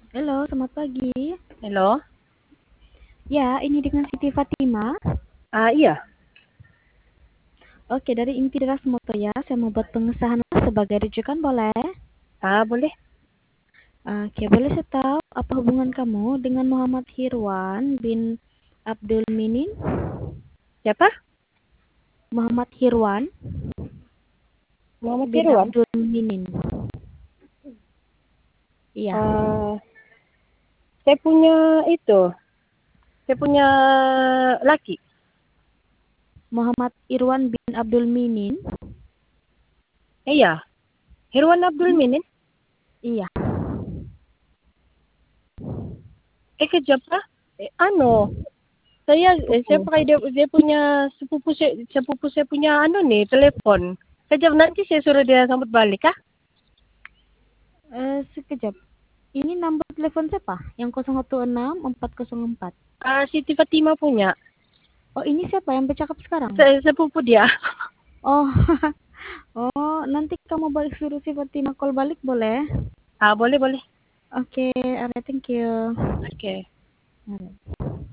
Halo, selamat pagi. Halo? Ya, ini dengan Siti Fatima. Iya. Oke, dari Inti Deras Motor ya. Saya mau buat pengesahan sebagai rujukan, boleh? Boleh. Oke, boleh saya tahu apa hubungan kamu dengan Muhammad Hirwan bin Abdul Minin? Siapa? Muhammad Hirwan Muhammad bin Irwan. Abdul Minin. Iya, Eh, saya punya itu. Saya punya laki. Muhammad Irwan bin Abdul Minin. Iya. Irwan Abdul Ini, Minin. iya. Kejap ah. Saya Sepupu. pakai dia punya sepupu saya punya nih telepon. Kejap nanti saya suruh dia sambut balik ah. Sekejap. Ini nomor telepon siapa? Yang 016404. Siti Fatima punya. Oh, ini siapa yang bercakap sekarang? Sepupu dia. Oh, oh, nanti kamu balik suruh si Fatima call balik boleh? Boleh boleh. Oke, alright, thank you. Oke. Alright.